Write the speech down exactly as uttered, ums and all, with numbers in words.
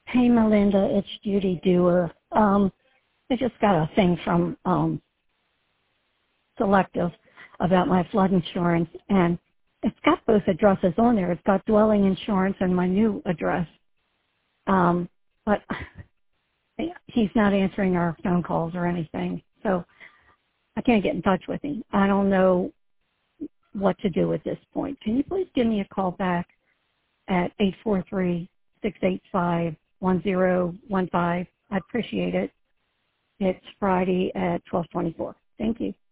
Hey, Melinda, it's Judy Dewar. Um, I just got a thing from um, Selective about my flood insurance, and it's got both addresses on there. It's got dwelling insurance and my new address. Um, but he's not answering our phone calls or anything, so I can't get in touch with him. I don't know what to do at this point. Can you please give me a call back at eight four three, six eight five, one zero one five? I appreciate it. It's Friday at twelve twenty-four. Thank you.